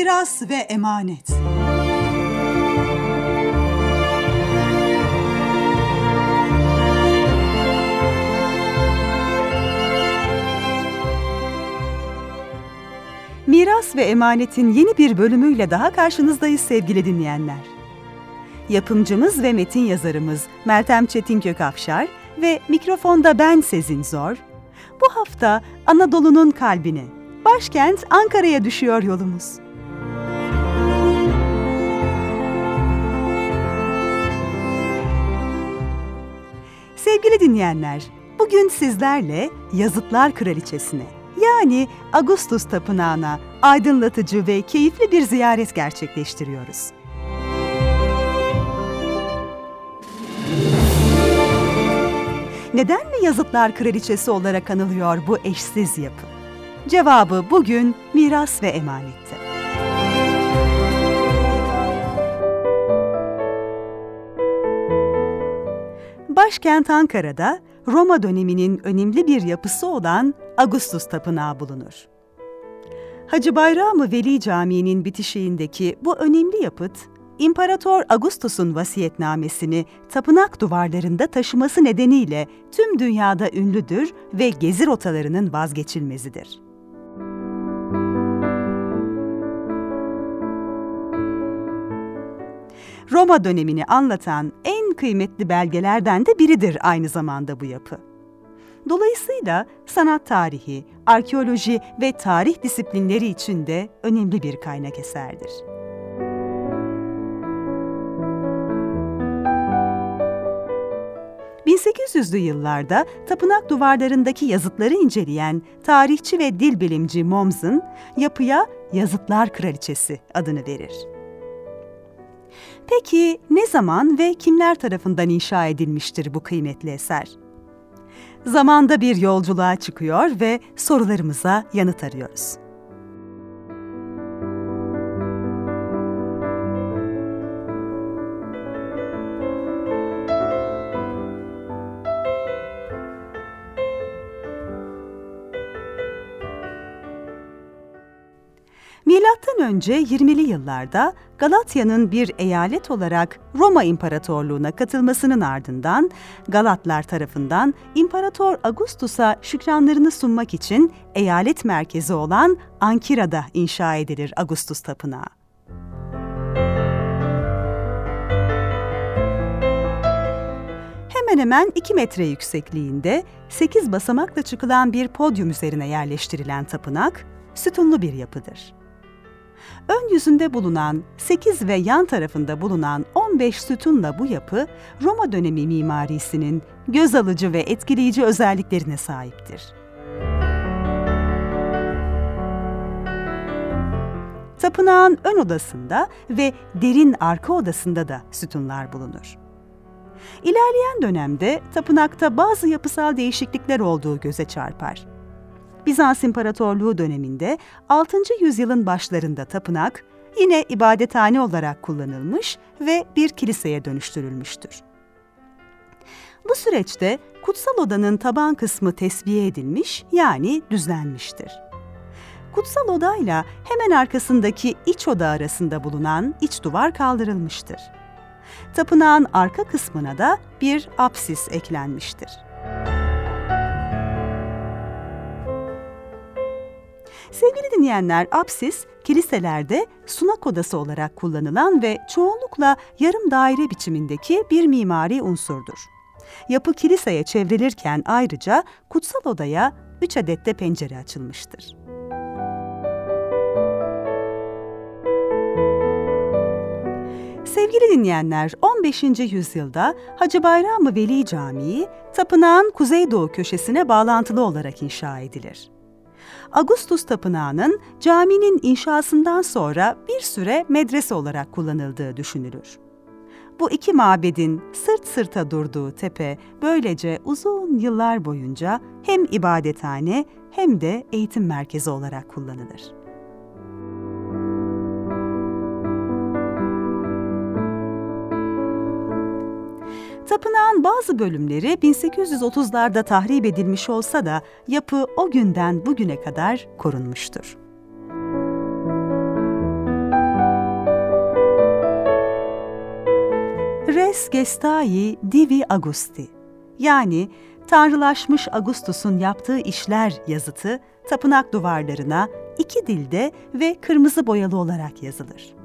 Miras ve emanet. Miras ve Emanet'in yeni bir bölümüyle daha karşınızdayız sevgili dinleyenler. Yapımcımız ve metin yazarımız Meltem Çetinkök-Afşar ve mikrofonda ben Sezin Zor. Bu hafta Anadolu'nun kalbine, başkent Ankara'ya düşüyor yolumuz. Sevgili dinleyenler, bugün sizlerle Yazıtlar Kraliçesi'ne, yani Ağustos Tapınağı'na aydınlatıcı ve keyifli bir ziyaret gerçekleştiriyoruz. Neden mi Yazıtlar Kraliçesi olarak anılıyor bu eşsiz yapı? Cevabı bugün Miras ve Emanet'te. Başkent Ankara'da Roma döneminin önemli bir yapısı olan Ağustos Tapınağı bulunur. Hacı Bayram-ı Veli Camii'nin bitişiğindeki bu önemli yapıt, İmparator Ağustos'un vasiyetnamesini tapınak duvarlarında taşıması nedeniyle tüm dünyada ünlüdür ve gezi rotalarının vazgeçilmezidir. Roma dönemini anlatan en kıymetli belgelerden de biridir aynı zamanda bu yapı. Dolayısıyla sanat tarihi, arkeoloji ve tarih disiplinleri için de önemli bir kaynak eserdir. ...1800'lü yıllarda tapınak duvarlarındaki yazıtları inceleyen tarihçi ve dil bilimci Mommsen, yapıya Yazıtlar Kraliçesi adını verir. Peki ne zaman ve kimler tarafından inşa edilmiştir bu kıymetli eser? Zamanda bir yolculuğa çıkıyor ve sorularımıza yanıt arıyoruz. Milattan önce 20'li yıllarda Galatya'nın bir eyalet olarak Roma İmparatorluğu'na katılmasının ardından Galatlar tarafından İmparator Ağustos'a şükranlarını sunmak için eyalet merkezi olan Ankira'da inşa edilir Ağustos Tapınağı. Hemen hemen 2 metre yüksekliğinde 8 basamakla çıkılan bir podyum üzerine yerleştirilen tapınak, sütunlu bir yapıdır. Ön yüzünde bulunan 8 ve yan tarafında bulunan 15 sütunla bu yapı, Roma dönemi mimarisinin göz alıcı ve etkileyici özelliklerine sahiptir. Tapınağın ön odasında ve derin arka odasında da sütunlar bulunur. İlerleyen dönemde tapınakta bazı yapısal değişiklikler olduğu göze çarpar. Bizans İmparatorluğu döneminde 6. yüzyılın başlarında tapınak yine ibadethane olarak kullanılmış ve bir kiliseye dönüştürülmüştür. Bu süreçte kutsal odanın taban kısmı tesviye edilmiş, yani düzlenmiştir. Kutsal odayla hemen arkasındaki iç oda arasında bulunan iç duvar kaldırılmıştır. Tapınağın arka kısmına da bir apsis eklenmiştir. Sevgili dinleyenler, apsis, kiliselerde sunak odası olarak kullanılan ve çoğunlukla yarım daire biçimindeki bir mimari unsurdur. Yapı kiliseye çevrilirken ayrıca kutsal odaya 3 adet de pencere açılmıştır. Sevgili dinleyenler, 15. yüzyılda Hacı Bayram-ı Veli Camii, tapınağın kuzeydoğu köşesine bağlantılı olarak inşa edilir. Ağustos Tapınağı'nın caminin inşasından sonra bir süre medrese olarak kullanıldığı düşünülür. Bu iki mabedin sırt sırta durduğu tepe böylece uzun yıllar boyunca hem ibadethane hem de eğitim merkezi olarak kullanılır. Tapınağın bazı bölümleri 1830'larda tahrip edilmiş olsa da yapı o günden bugüne kadar korunmuştur. Res Gestai Divi Augusti, yani Tanrılaşmış Augustus'un yaptığı işler yazıtı tapınak duvarlarına 2 dilde ve kırmızı boyalı olarak yazılır.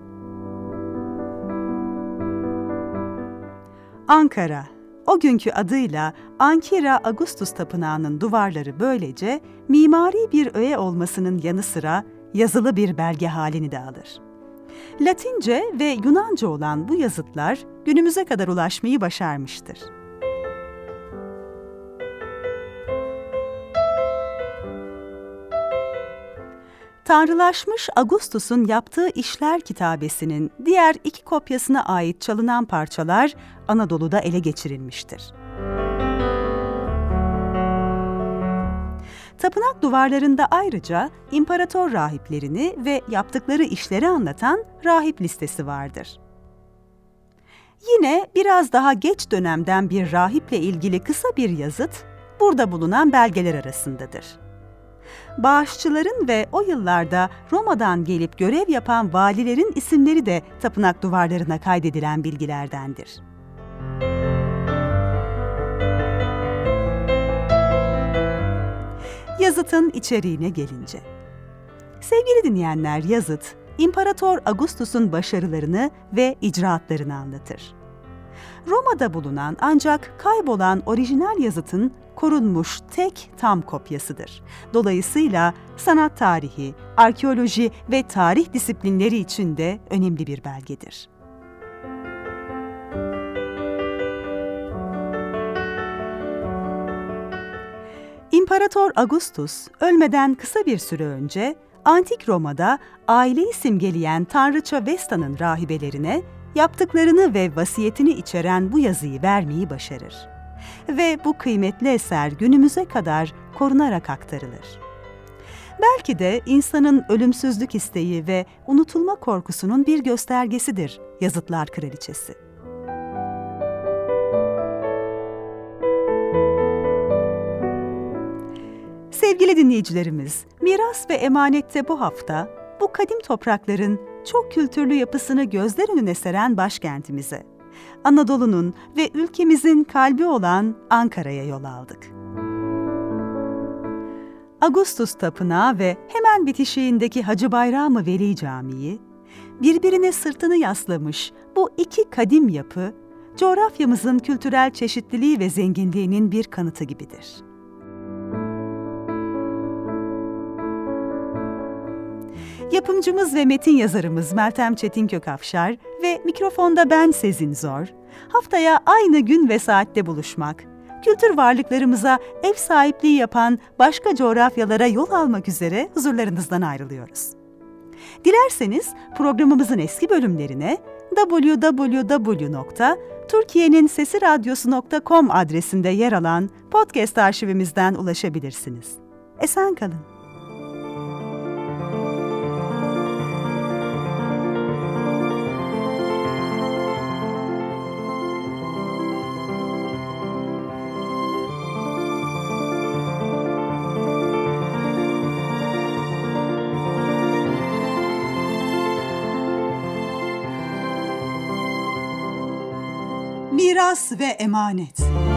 Ankara, o günkü adıyla Ankira Augustus Tapınağı'nın duvarları böylece mimari bir öğe olmasının yanı sıra yazılı bir belge halini de alır. Latince ve Yunanca olan bu yazıtlar günümüze kadar ulaşmayı başarmıştır. Tanrılaşmış Augustus'un yaptığı işler kitabesinin diğer 2 kopyasına ait çalınan parçalar Anadolu'da ele geçirilmiştir. Tapınak duvarlarında ayrıca imparator rahiplerini ve yaptıkları işleri anlatan rahip listesi vardır. Yine biraz daha geç dönemden bir rahiple ilgili kısa bir yazıt burada bulunan belgeler arasındadır. Bağışçıların ve o yıllarda Roma'dan gelip görev yapan valilerin isimleri de tapınak duvarlarına kaydedilen bilgilerdendir. Yazıtın içeriğine gelince. Sevgili dinleyenler, yazıt, İmparator Augustus'un başarılarını ve icraatlarını anlatır. Roma'da bulunan ancak kaybolan orijinal yazıtın korunmuş tek tam kopyasıdır. Dolayısıyla sanat tarihi, arkeoloji ve tarih disiplinleri için de önemli bir belgedir. İmparator Augustus ölmeden kısa bir süre önce Antik Roma'da aileyi simgeleyen tanrıça Vesta'nın rahibelerine yaptıklarını ve vasiyetini içeren bu yazıyı vermeyi başarır. Ve bu kıymetli eser günümüze kadar korunarak aktarılır. Belki de insanın ölümsüzlük isteği ve unutulma korkusunun bir göstergesidir Yazıtlar Kraliçesi. Sevgili dinleyicilerimiz, Miras ve Emanet'te bu hafta bu kadim toprakların çok kültürlü yapısını gözler önüne seren başkentimize, Anadolu'nun ve ülkemizin kalbi olan Ankara'ya yol aldık. Augustus Tapınağı ve hemen bitişiğindeki Hacı Bayram-ı Veli Camii, birbirine sırtını yaslamış bu 2 kadim yapı, coğrafyamızın kültürel çeşitliliği ve zenginliğinin bir kanıtı gibidir. Yapımcımız ve metin yazarımız Meltem Çetin-Kökafşar ve mikrofonda ben Sezin Zor, haftaya aynı gün ve saatte buluşmak, kültür varlıklarımıza ev sahipliği yapan başka coğrafyalara yol almak üzere huzurlarınızdan ayrılıyoruz. Dilerseniz programımızın eski bölümlerine www.turkiyenininsesiradyosu.com adresinde yer alan podcast arşivimizden ulaşabilirsiniz. Esen kalın. Miras ve Emanet.